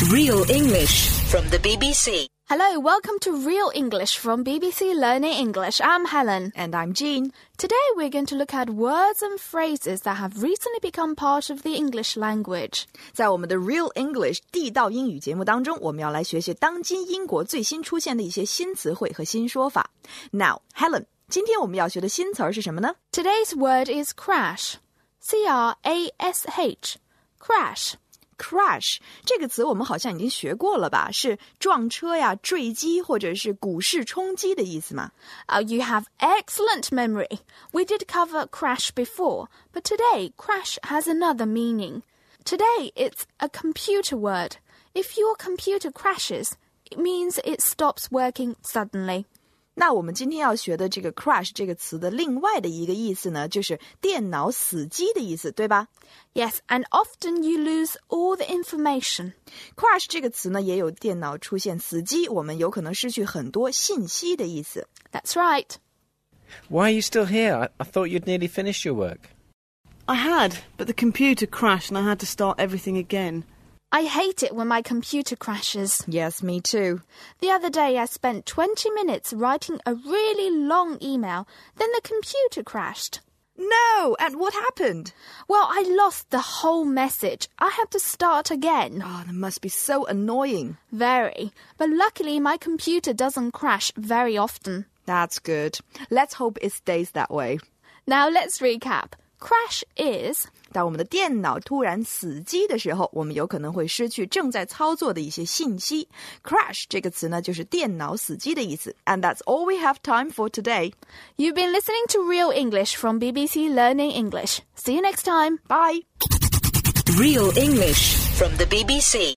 Real English from the BBC. Hello, welcome to Real English from BBC Learning English. I'm Helen. And I'm Jean. Today we're going to look at words and phrases that have recently become part of the English language. 在我们的 Real English 地道英语节目当中，我们要来学学当今英国最新出现的一些新词汇和新说法。Now, Helen, 今天我们要学的新词儿是什么呢？ Today's word is crash. C-R-A-S-H. Crash.Crash 这个词我们好像已经学过了吧？是撞车呀、坠机或者是股市冲击的意思吗？ You have excellent memory. We did cover crash before, but today crash has another meaning. Today it's a computer word. If your computer crashes, it means it stops working suddenly. 那我们今天要学的这个 crash 这个词的另外的一个意思呢，就是电脑死机的意思，对吧？ Yes, and often you lose all the information. Crash 这个词呢，也有电脑出现死机，我们有可能失去很多信息的意思。 That's right. Why are you still here? I thought you'd nearly finished your work. I had, but the computer crashed and I had to start everything again.I hate it when my computer crashes. Yes, me too. The other day I spent 20 minutes writing a really long email. Then the computer crashed. No! And what happened? Well, I lost the whole message. I had to start again. Oh, that must be so annoying. Very. But luckily my computer doesn't crash very often. That's good. Let's hope it stays that way. Now let's recap. Crash is... 当我们的电脑突然死机的时候，我们有可能会失去正在操作的一些信息。Crash 这个词呢，就是电脑死机的意思。And that's all we have time for today. You've been listening to Real English from BBC Learning English. See you next time. Bye. Real English from the BBC.